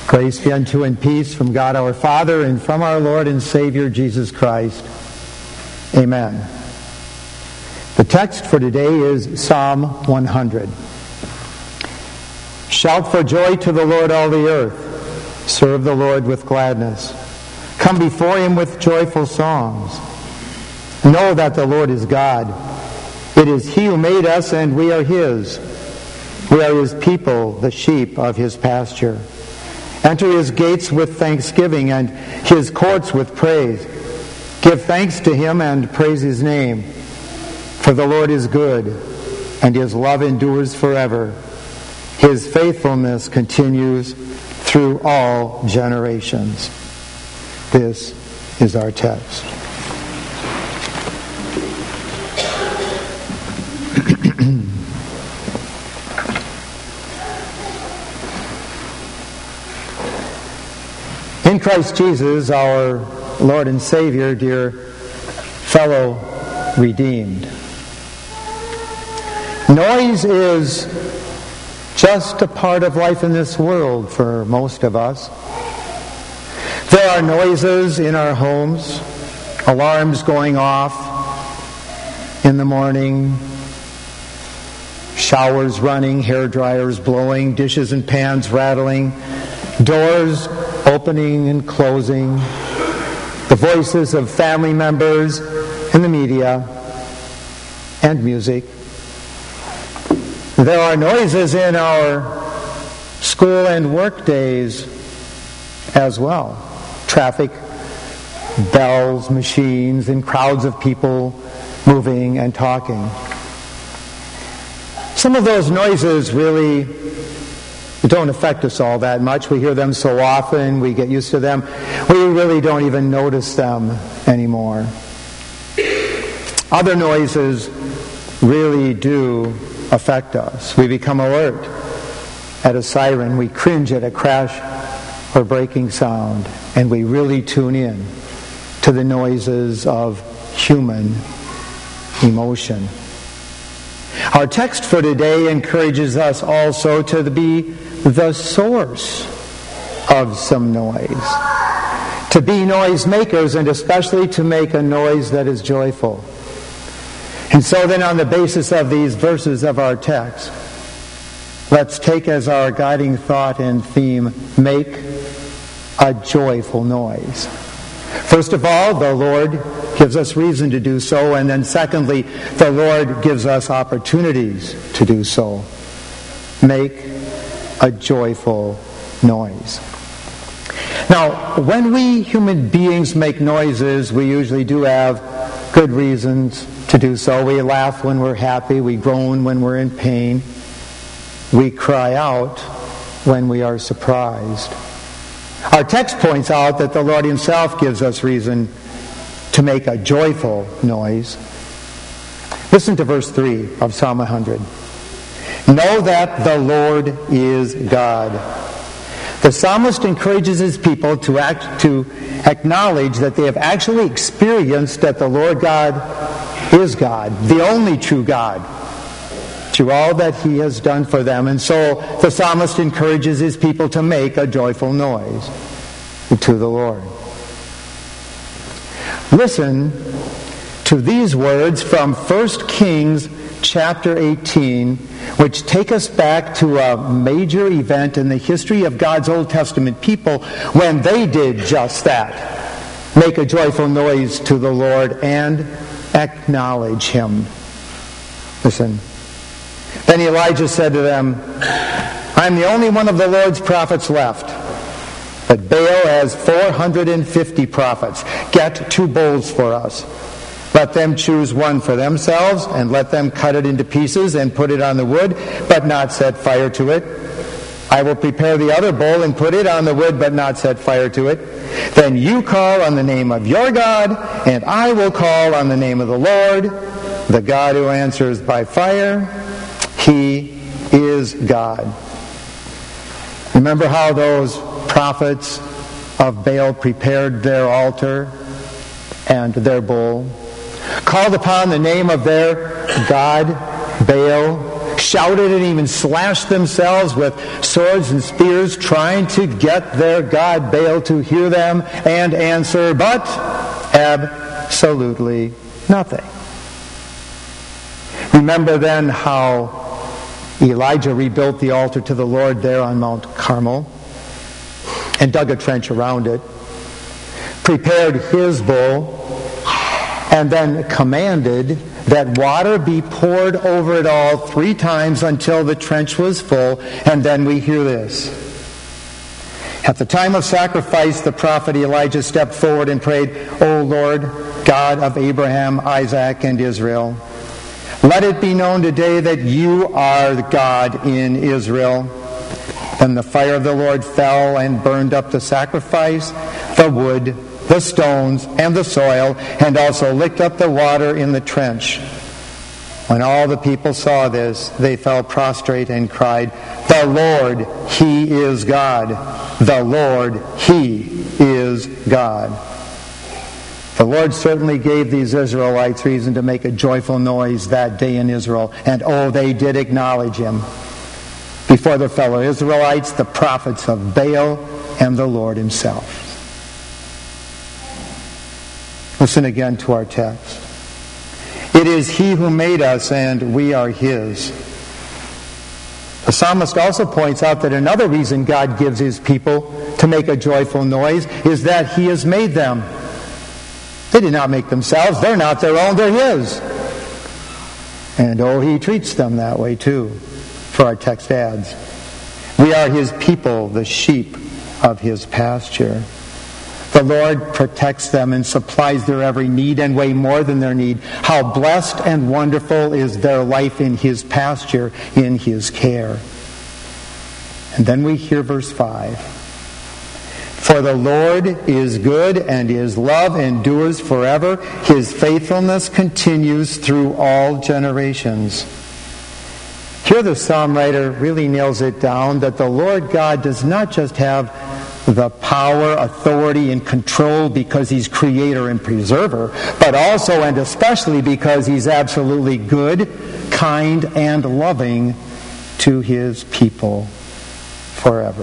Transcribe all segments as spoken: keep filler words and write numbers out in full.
Grace be unto you and peace from God our Father and from our Lord and Savior Jesus Christ. Amen. The text for today is Psalm one hundred. Shout for joy to the Lord, all the earth. Serve the Lord with gladness. Come before him with joyful songs. Know that the Lord is God. It is he who made us, and we are his. We are his people, the sheep of his pasture. Enter his gates with thanksgiving and his courts with praise. Give thanks to him and praise his name. For the Lord is good, and his love endures forever. His faithfulness continues through all generations. This is our text. In Christ Jesus, our Lord and Savior, dear fellow redeemed, noise is just a part of life in this world for most of us. There are noises in our homes, alarms going off in the morning, showers running, hair dryers blowing, dishes and pans rattling, doors opening and closing, the voices of family members and the media, and music. There are noises in our school and work days as well. Traffic, bells, machines, and crowds of people moving and talking. Some of those noises really don't affect us all that much. We hear them so often, we get used to them. We really don't even notice them anymore. Other noises really do affect us. We become alert at a siren. We cringe at a crash or breaking sound. And we really tune in to the noises of human emotion. Our text for today encourages us also to be the source of some noise. To be noise makers, and especially to make a noise that is joyful. And so then, on the basis of these verses of our text, let's take as our guiding thought and theme, make a joyful noise. First of all, the Lord gives us reason to do so, and then secondly, the Lord gives us opportunities to do so. Make a joyful noise. Now, when we human beings make noises, we usually do have good reasons to do so. We laugh when we're happy, we groan when we're in pain, we cry out when we are surprised. Our text points out that the Lord himself gives us reason to make a joyful noise. Listen to verse three of Psalm one hundred. Know that the Lord is God. The psalmist encourages his people to act to acknowledge that they have actually experienced that the Lord God is God, the only true God, through all that he has done for them. And so the psalmist encourages his people to make a joyful noise to the Lord. Listen to these words from First Kings chapter eighteen, which take us back to a major event in the history of God's Old Testament people when they did just that. Make a joyful noise to the Lord and acknowledge him. Listen. Then Elijah said to them, I'm the only one of the Lord's prophets left, but Baal has four hundred fifty prophets. Get two bulls for us. Let them choose one for themselves, and let them cut it into pieces and put it on the wood, but not set fire to it. I will prepare the other bull and put it on the wood, but not set fire to it. Then you call on the name of your God, and I will call on the name of the Lord, the God who answers by fire. He is God. Remember how those prophets of Baal prepared their altar and their bull, called upon the name of their god, Baal, shouted and even slashed themselves with swords and spears, trying to get their god Baal to hear them and answer, but absolutely nothing. Remember then how Elijah rebuilt the altar to the Lord there on Mount Carmel and dug a trench around it, prepared his bull, and then commanded that water be poured over it all three times until the trench was full. And then we hear this. At the time of sacrifice, the prophet Elijah stepped forward and prayed, O Lord, God of Abraham, Isaac, and Israel, let it be known today that you are the God in Israel. Then the fire of the Lord fell and burned up the sacrifice, the wood, the stones, and the soil, and also licked up the water in the trench. When all the people saw this, they fell prostrate and cried, The Lord, He is God. The Lord, He is God. The Lord certainly gave these Israelites reason to make a joyful noise that day in Israel. And oh, they did acknowledge Him before their fellow Israelites, the prophets of Baal, and the Lord Himself. Listen again to our text. It is He who made us, and we are His. The psalmist also points out that another reason God gives His people to make a joyful noise is that He has made them. They did not make themselves. They're not their own. They're His. And oh, He treats them that way too, for our text adds. We are His people, the sheep of His pasture. The Lord protects them and supplies their every need and way more than their need. How blessed and wonderful is their life in His pasture, in His care. And then we hear verse five. For the Lord is good, and His love endures forever. His faithfulness continues through all generations. Here the psalm writer really nails it down that the Lord God does not just have the power, authority, and control because He's creator and preserver, but also and especially because He's absolutely good, kind, and loving to His people forever.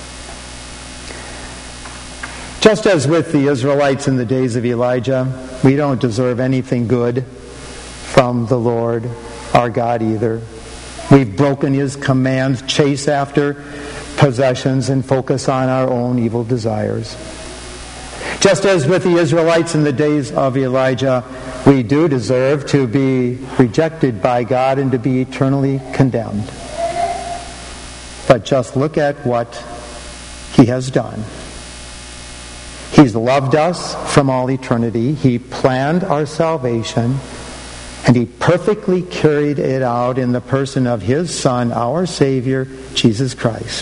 Just as with the Israelites in the days of Elijah, we don't deserve anything good from the Lord, our God, either. We've broken His commands, chase after possessions, and focus on our own evil desires. Just as with the Israelites in the days of Elijah, we do deserve to be rejected by God and to be eternally condemned. But just look at what He has done. He's loved us from all eternity. He planned our salvation, and He perfectly carried it out in the person of His Son, our Savior, Jesus Christ.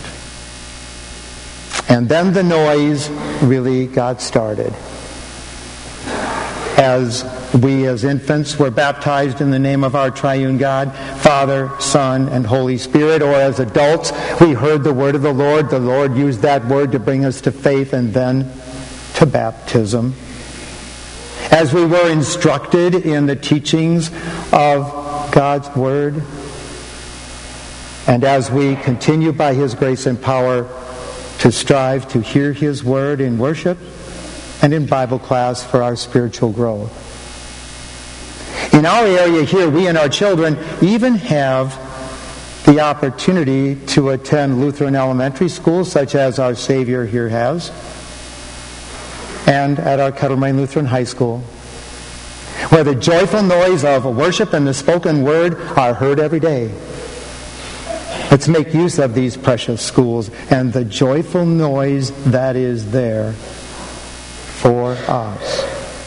And then the noise really got started. As we as infants were baptized in the name of our triune God, Father, Son, and Holy Spirit, or as adults, we heard the word of the Lord. The Lord used that word to bring us to faith and then to baptism. As we were instructed in the teachings of God's Word, and as we continue by His grace and power to strive to hear His Word in worship and in Bible class for our spiritual growth. In our area here, we and our children even have the opportunity to attend Lutheran elementary schools, such as our Savior here has, and at our Kettle Moraine Lutheran High School, where the joyful noise of worship and the spoken word are heard every day. Let's make use of these precious schools and the joyful noise that is there for us.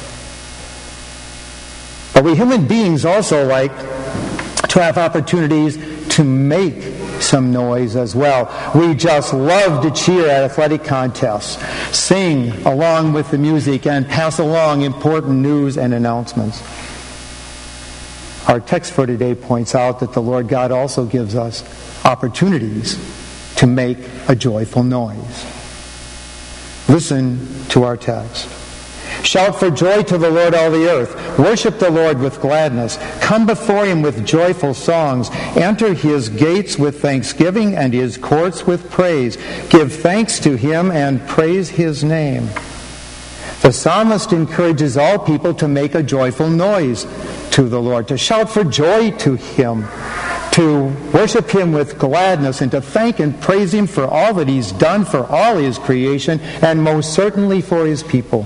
But we human beings also like to have opportunities to make some noise as well. We just love to cheer at athletic contests, sing along with the music, and pass along important news and announcements. Our text for today points out that the Lord God also gives us opportunities to make a joyful noise. Listen to our text. Shout for joy to the Lord, all the earth. Worship the Lord with gladness. Come before him with joyful songs. Enter his gates with thanksgiving and his courts with praise. Give thanks to him and praise his name. The psalmist encourages all people to make a joyful noise to the Lord, to shout for joy to him, to worship him with gladness, and to thank and praise him for all that he's done for all his creation, and most certainly for his people.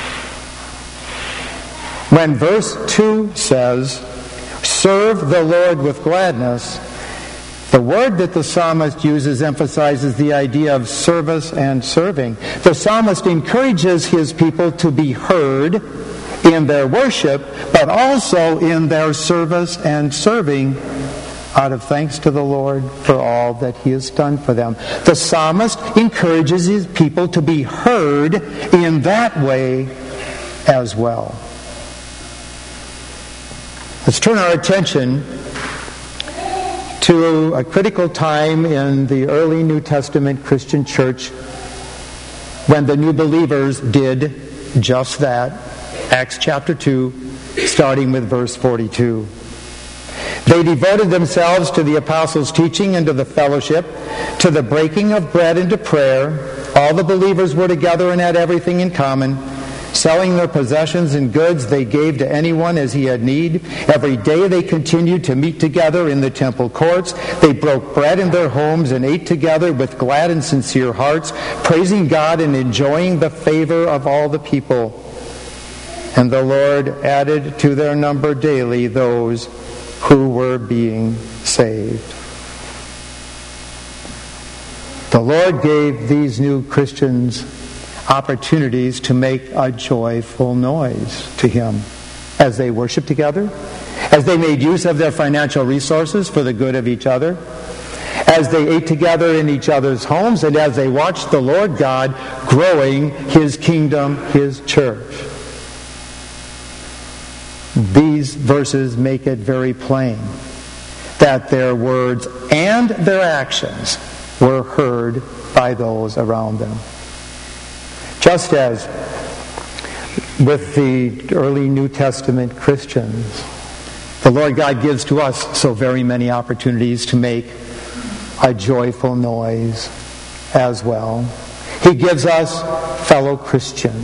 When verse two says, serve the Lord with gladness, the word that the psalmist uses emphasizes the idea of service and serving. The psalmist encourages his people to be heard in their worship, but also in their service and serving out of thanks to the Lord for all that he has done for them. The psalmist encourages his people to be heard in that way as well. Let's turn our attention to a critical time in the early New Testament Christian church when the new believers did just that. Acts chapter two, starting with verse forty-two. They devoted themselves to the apostles' teaching and to the fellowship, to the breaking of bread and to prayer. All the believers were together and had everything in common. Selling their possessions and goods they gave to anyone as he had need. Every day they continued to meet together in the temple courts. They broke bread in their homes and ate together with glad and sincere hearts, praising God and enjoying the favor of all the people. And the Lord added to their number daily those who were being saved. The Lord gave these new Christians opportunities to make a joyful noise to him as they worshiped together, as they made use of their financial resources for the good of each other, as they ate together in each other's homes, and as they watched the Lord God growing his kingdom, his church. These verses make it very plain that their words and their actions were heard by those around them. Just as with the early New Testament Christians, the Lord God gives to us so very many opportunities to make a joyful noise as well. He gives us fellow Christians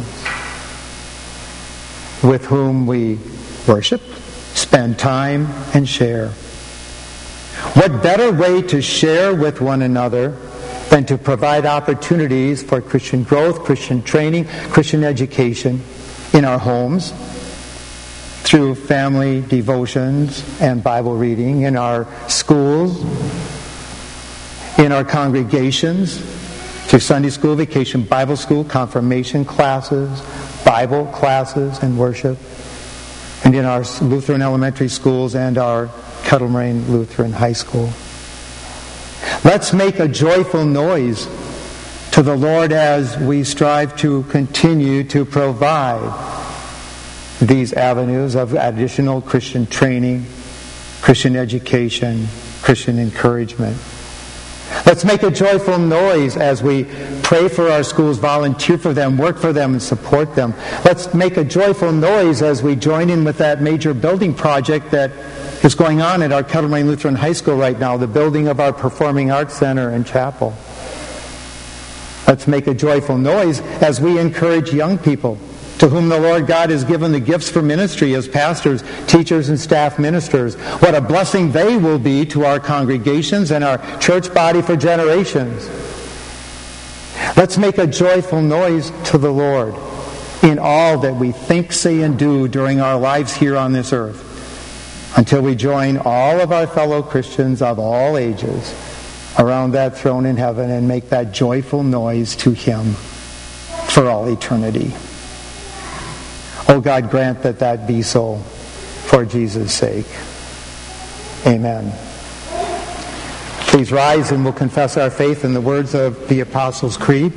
with whom we worship, spend time, and share. What better way to share with one another than to provide opportunities for Christian growth, Christian training, Christian education in our homes, through family devotions and Bible reading, in our schools, in our congregations, through Sunday school, vacation Bible school, confirmation classes, Bible classes, and worship, and in our Lutheran elementary schools and our Kettle Moraine Lutheran High School. Let's make a joyful noise to the Lord as we strive to continue to provide these avenues of additional Christian training, Christian education, Christian encouragement. Let's make a joyful noise as we pray for our schools, volunteer for them, work for them, and support them. Let's make a joyful noise as we join in with that major building project that is going on at our Kettle Moraine Lutheran High School right now, the building of our Performing Arts Center and Chapel. Let's make a joyful noise as we encourage young people to whom the Lord God has given the gifts for ministry as pastors, teachers, and staff ministers. What a blessing they will be to our congregations and our church body for generations. Let's make a joyful noise to the Lord in all that we think, say, and do during our lives here on this earth, until we join all of our fellow Christians of all ages around that throne in heaven and make that joyful noise to him for all eternity. Oh God, grant that that be so for Jesus' sake. Amen. Please rise and we'll confess our faith in the words of the Apostles' Creed.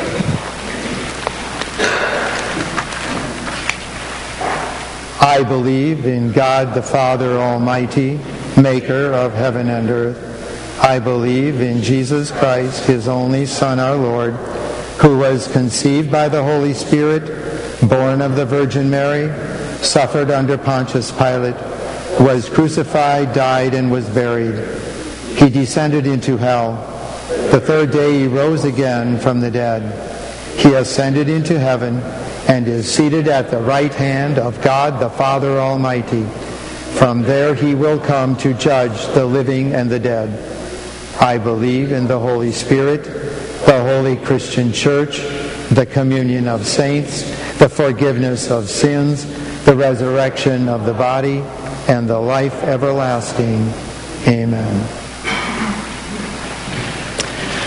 I believe in God the Father Almighty, maker of heaven and earth. I believe in Jesus Christ, his only Son, our Lord, who was conceived by the Holy Spirit, born of the Virgin Mary, suffered under Pontius Pilate, was crucified, died, and was buried. He descended into hell. The third day he rose again from the dead. He ascended into heaven and is seated at the right hand of God the Father Almighty. From there he will come to judge the living and the dead. I believe in the Holy Spirit, the holy Christian Church, the communion of saints, the forgiveness of sins, the resurrection of the body, and the life everlasting. Amen.